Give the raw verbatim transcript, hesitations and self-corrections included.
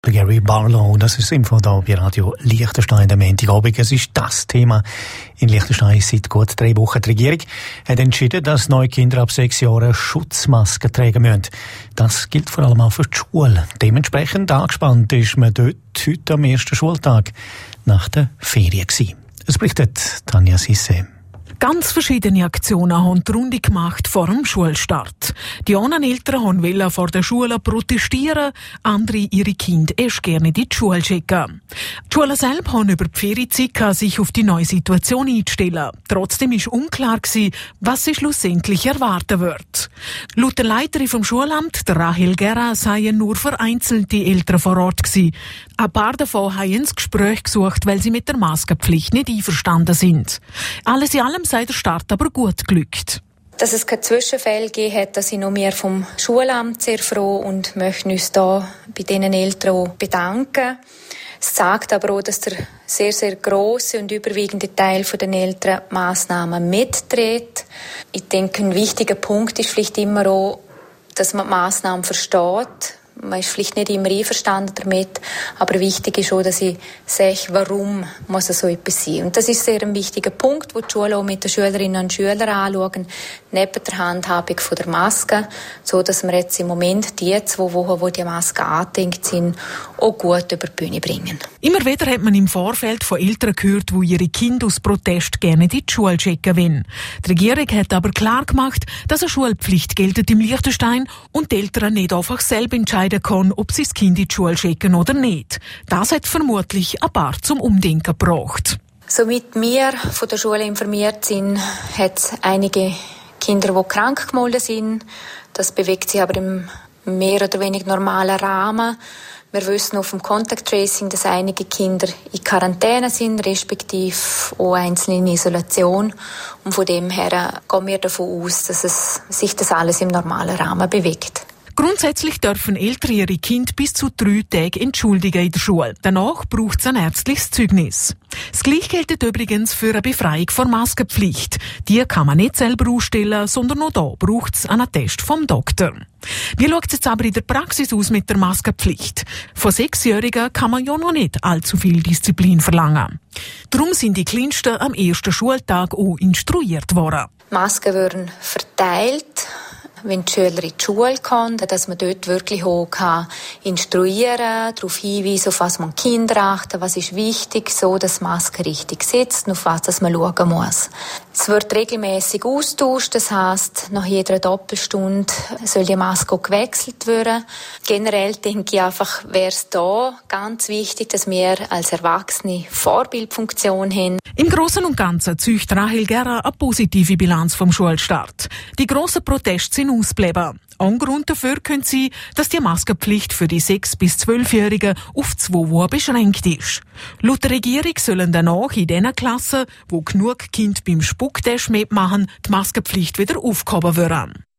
Gary Barlow, das ist Info da bei Radio Liechtenstein am Montagabend. Es ist das Thema in Liechtenstein seit gut drei Wochen. Die Regierung hat entschieden, dass neue Kinder ab sechs Jahren Schutzmasken tragen müssen. Das gilt vor allem auch für die Schule. Dementsprechend angespannt ist man dort heute am ersten Schultag nach der Ferien gewesen. Es berichtet Tanja Sisse. Ganz verschiedene Aktionen haben die Runde gemacht vor dem Schulstart. Die einen Eltern wollten vor der Schule protestieren, andere ihre Kinder erst gerne in die Schule schicken. Die Schulen selbst haben über die Ferienzeit sich auf die neue Situation einstellen. Trotzdem war unklar, was sie schlussendlich erwarten wird. Laut der Leiterin vom Schulamt, der Rahel Guerra, seien nur vereinzelte Eltern vor Ort gewesen. Ein paar davon haben ins Gespräch gesucht, weil sie mit der Maskenpflicht nicht einverstanden sind. Alles in allem sei der Start aber gut glückt. Dass es keine Zwischenfälle gegeben hat, da sind wir vom Schulamt sehr froh und möchten uns da bei diesen Eltern auch bedanken. Es zeigt aber auch, dass der sehr, sehr grosse und überwiegende Teil der Eltern Massnahmen mitträgt. Ich denke, ein wichtiger Punkt ist vielleicht immer auch, dass man die Massnahmen versteht. Man ist vielleicht nicht immer einverstanden damit, aber wichtig ist auch, dass ich sehe, warum muss es so etwas sein. Und das ist sehr ein wichtiger Punkt, den die Schule auch mit den Schülerinnen und Schülern anschauen, neben der Handhabung von der Maske, so dass wir jetzt im Moment die zwei Wochen, wo die Masken angedenkt sind, auch gut über die Bühne bringen. Immer wieder hat man im Vorfeld von Eltern gehört, die ihre Kinder aus Protest gerne in die Schule schicken wollen. Die Regierung hat aber klar gemacht, dass eine Schulpflicht gilt im Liechtenstein und die Eltern nicht einfach selber entscheiden können, ob sie das Kind in die Schule schicken oder nicht. Das hat vermutlich ein paar zum Umdenken gebracht. Somit wir von der Schule informiert sind, hat es einige Kinder, die krank gemeldet sind. Das bewegt sich aber im mehr oder weniger normalen Rahmen. Wir wissen auf dem Contact Tracing, dass einige Kinder in Quarantäne sind, respektive auch einzelne in Isolation. Und von dem her gehen wir davon aus, dass es sich das alles im normalen Rahmen bewegt. Grundsätzlich dürfen Eltern ihre Kinder bis zu drei Tage entschuldigen in der Schule. Danach braucht es ein ärztliches Zeugnis. Das Gleiche gilt übrigens für eine Befreiung von Maskenpflicht. Die kann man nicht selber ausstellen, sondern auch da braucht es einen Attest vom Doktor. Wie schaut es jetzt aber in der Praxis aus mit der Maskenpflicht? Von Sechsjährigen kann man ja noch nicht allzu viel Disziplin verlangen. Darum sind die Kleinsten am ersten Schultag auch instruiert worden. Masken werden verteilt, wenn die Schüler in die Schule kommen, dass man dort wirklich auch kann instruieren, darauf hinweisen, auf was man Kinder achten, was ist wichtig, so dass die Maske richtig sitzt und auf was dass man schauen muss. Es wird regelmäßig austauscht, das heisst, nach jeder Doppelstunde soll die Maske auch gewechselt werden. Generell denke ich einfach, wäre es da ganz wichtig, dass wir als Erwachsene Vorbildfunktion haben. Im Großen und Ganzen zieht Rahel Guerra eine positive Bilanz vom Schulstart. Die grossen Proteste sind ausgeblieben. Ein Grund dafür könnte sein, dass die Maskenpflicht für die sechs- bis zwölfjährigen auf zwei Wochen beschränkt ist. Laut der Regierung sollen danach in den Klassen, wo genug Kinder beim Spucktest mitmachen, die Maskenpflicht wieder aufgehoben werden.